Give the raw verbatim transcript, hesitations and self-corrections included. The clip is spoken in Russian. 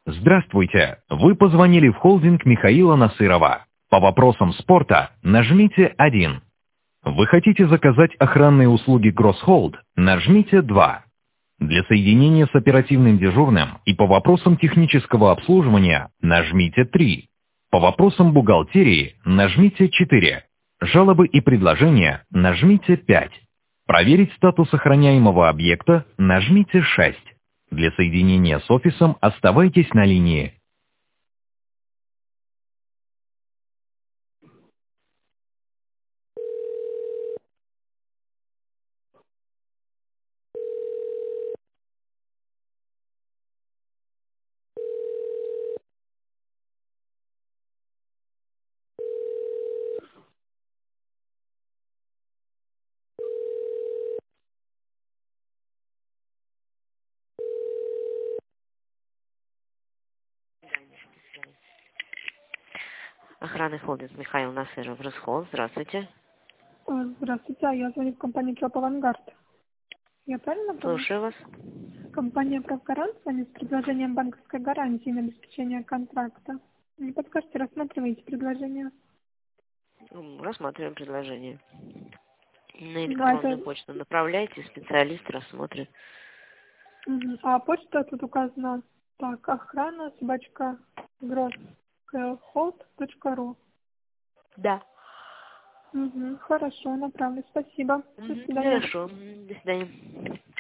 Здравствуйте! Вы позвонили в холдинг Михаила Насырова. По вопросам спорта нажмите один. Вы хотите заказать охранные услуги Гроссхолд? Нажмите два. Для соединения с оперативным дежурным и по вопросам технического обслуживания нажмите три. По вопросам бухгалтерии нажмите четыре. Жалобы и предложения нажмите пять. Проверить статус охраняемого объекта нажмите шесть. Для соединения с офисом оставайтесь на линии. Охранный холдинг Михаил Насыров, Гроссхолд. Здравствуйте. Э, Здравствуйте, а я звоню в компанию Джоб Авангард. Я правильно поняла? Слушаю вас. Компания «Правгарант» с вами с предложением банковской гарантии на обеспечение контракта. Не подскажете, рассматриваете предложение? М, Рассматриваем предложение. На Ну, а электронную это... почту направляйте, специалист рассмотрит. Мгм. А почта тут указана так, охрана, собачка, гроссхолд точка ру. Да. Угу, хорошо, направлю, спасибо. До Мгм. свидания. Хорошо. М, До свидания.